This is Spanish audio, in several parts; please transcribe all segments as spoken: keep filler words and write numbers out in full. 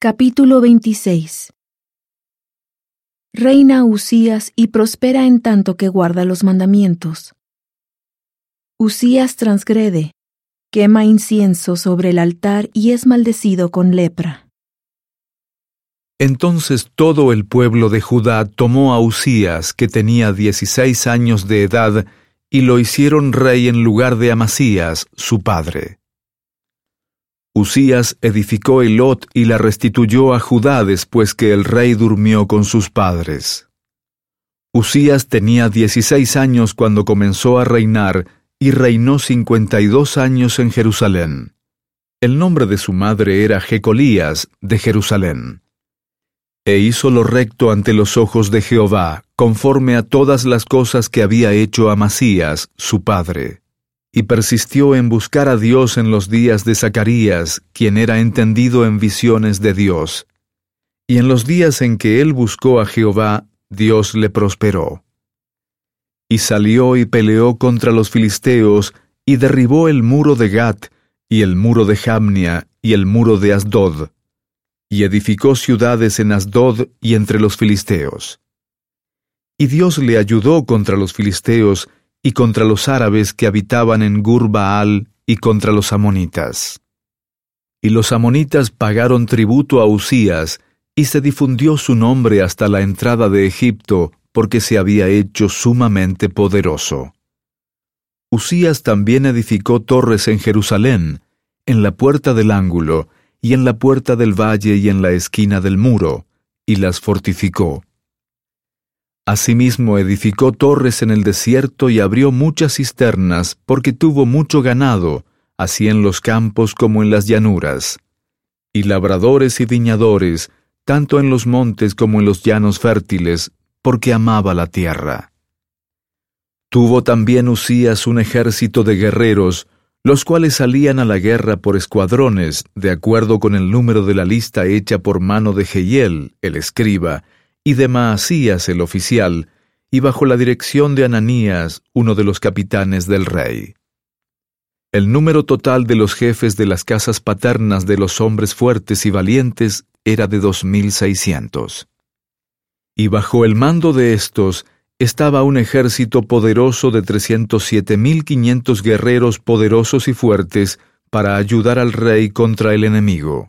Capítulo veintiséis. Reina Usías y prospera en tanto que guarda los mandamientos. Usías transgrede, quema incienso sobre el altar y es maldecido con lepra. Entonces todo el pueblo de Judá tomó a Usías, que tenía dieciséis años de edad, y lo hicieron rey en lugar de Amasías, su padre. Usías edificó Elot y la restituyó a Judá después que el rey durmió con sus padres. Usías tenía dieciséis años cuando comenzó a reinar y reinó cincuenta y dos años en Jerusalén. El nombre de su madre era Jecolías de Jerusalén. E hizo lo recto ante los ojos de Jehová, conforme a todas las cosas que había hecho Amasías, su padre. Y persistió en buscar a Dios en los días de Zacarías, quien era entendido en visiones de Dios. Y en los días en que él buscó a Jehová, Dios le prosperó. Y salió y peleó contra los filisteos, y derribó el muro de Gat, y el muro de Jamnia, y el muro de Asdod. Y edificó ciudades en Asdod y entre los filisteos. Y Dios le ayudó contra los filisteos, y contra los árabes que habitaban en Gur-Baal, y contra los amonitas. Y los amonitas pagaron tributo a Usías, y se difundió su nombre hasta la entrada de Egipto, porque se había hecho sumamente poderoso. Usías también edificó torres en Jerusalén, en la puerta del ángulo, y en la puerta del valle y en la esquina del muro, y las fortificó. Asimismo edificó torres en el desierto y abrió muchas cisternas, porque tuvo mucho ganado, así en los campos como en las llanuras, y labradores y viñadores, tanto en los montes como en los llanos fértiles, porque amaba la tierra. Tuvo también Usías un ejército de guerreros, los cuales salían a la guerra por escuadrones, de acuerdo con el número de la lista hecha por mano de Jehiel, el escriba, y de Maasías el oficial, y bajo la dirección de Ananías, uno de los capitanes del rey. El número total de los jefes de las casas paternas de los hombres fuertes y valientes era de dos mil seiscientos. Y bajo el mando de estos estaba un ejército poderoso de trescientos siete mil quinientos guerreros poderosos y fuertes para ayudar al rey contra el enemigo.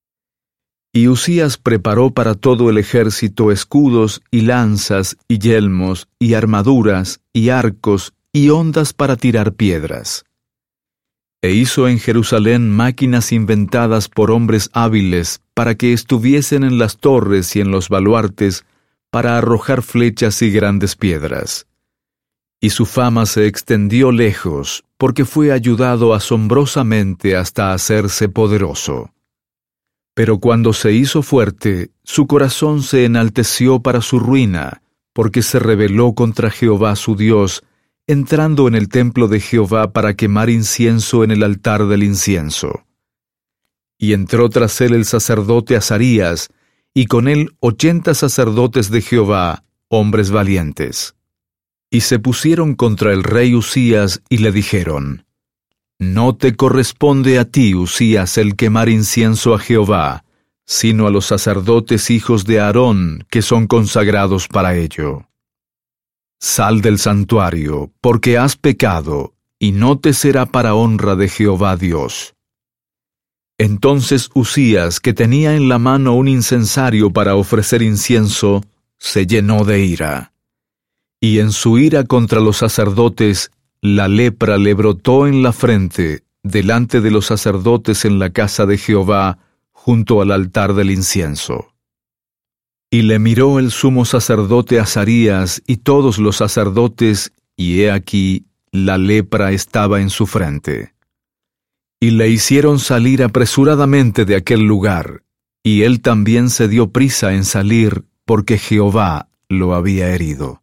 Y Usías preparó para todo el ejército escudos y lanzas y yelmos y armaduras y arcos y hondas para tirar piedras. E hizo en Jerusalén máquinas inventadas por hombres hábiles para que estuviesen en las torres y en los baluartes para arrojar flechas y grandes piedras. Y su fama se extendió lejos, porque fue ayudado asombrosamente hasta hacerse poderoso. Pero cuando se hizo fuerte, su corazón se enalteció para su ruina, porque se rebeló contra Jehová su Dios, entrando en el templo de Jehová para quemar incienso en el altar del incienso. Y entró tras él el sacerdote Azarías, y con él ochenta sacerdotes de Jehová, hombres valientes. Y se pusieron contra el rey Usías y le dijeron: No te corresponde a ti, Usías, el quemar incienso a Jehová, sino a los sacerdotes hijos de Aarón, que son consagrados para ello. Sal del santuario, porque has pecado, y no te será para honra de Jehová Dios. Entonces Usías, que tenía en la mano un incensario para ofrecer incienso, se llenó de ira. Y en su ira contra los sacerdotes, la lepra le brotó en la frente, delante de los sacerdotes en la casa de Jehová, junto al altar del incienso. Y le miró el sumo sacerdote Azarías y todos los sacerdotes, y he aquí, la lepra estaba en su frente. Y le hicieron salir apresuradamente de aquel lugar, y él también se dio prisa en salir, porque Jehová lo había herido.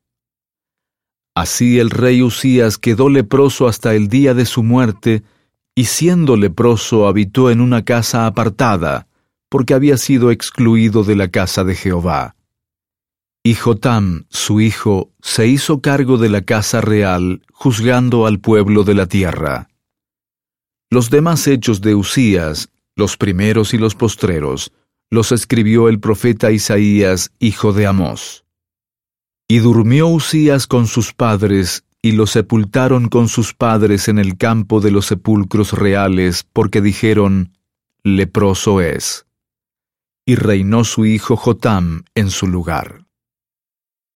Así el rey Usías quedó leproso hasta el día de su muerte, y siendo leproso habitó en una casa apartada, porque había sido excluido de la casa de Jehová. Y Jotam, su hijo, se hizo cargo de la casa real, juzgando al pueblo de la tierra. Los demás hechos de Usías, los primeros y los postreros, Los escribió el profeta Isaías, hijo de Amós. Y durmió Uzías con sus padres, y lo sepultaron con sus padres en el campo de los sepulcros reales, porque dijeron, leproso es. Y reinó su hijo Jotam en su lugar.